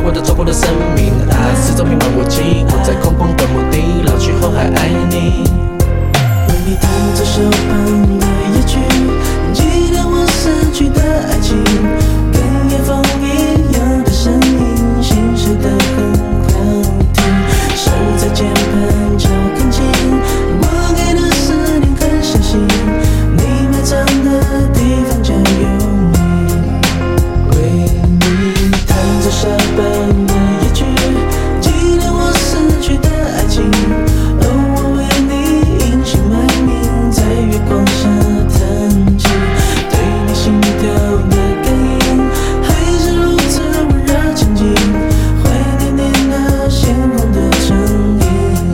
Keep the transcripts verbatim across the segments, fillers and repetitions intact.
过的走过的生命，爱始终弥漫我记忆，我在空旷的墓地，老去后还爱你。 为你弹奏手旁的夜曲，记得我逝去的爱情，跟夜风一样的声音，心事的很好听。手在键盘敲更轻，我给的思念很相信，你埋葬的地方就有你。为你弹奏手旁的夜曲，记得我逝去的爱情。哦，我为你隐姓埋名，在月光下弹琴，对你心跳的感应，还是如此温热亲近，怀念你那鲜红的唇印。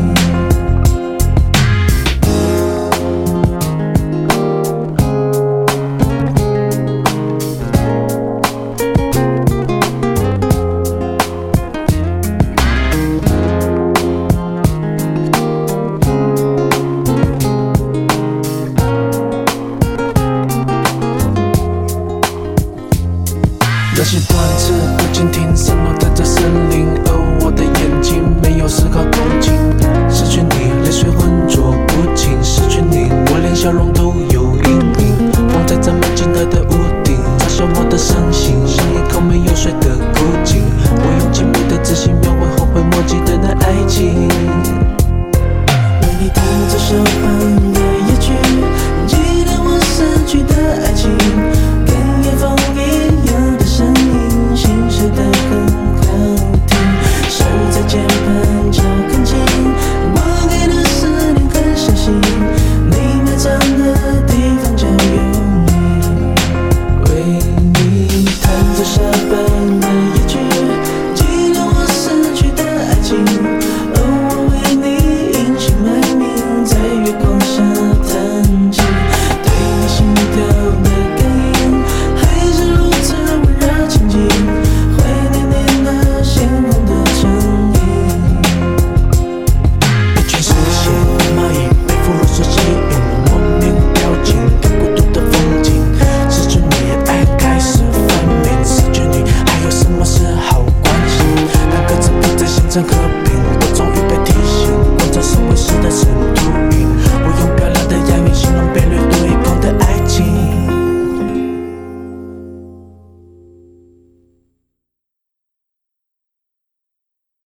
那些段子不禁听，散落在这森林，而我的眼睛没有丝毫动静。失去你，泪水浑浊不清；失去你，我连笑容都有阴影。风在这门尽头的屋顶，嘲笑我的伤心，像一口没有水的枯井。我用精密的字形描绘后悔莫及的那爱情。 为你弹奏手旁的夜曲，记得我逝去的爱情，跟夜风一样的声音，心事的很好听。手在键盘敲更轻，我给的思念很相信，你埋葬的地方就有你。为你弹奏手旁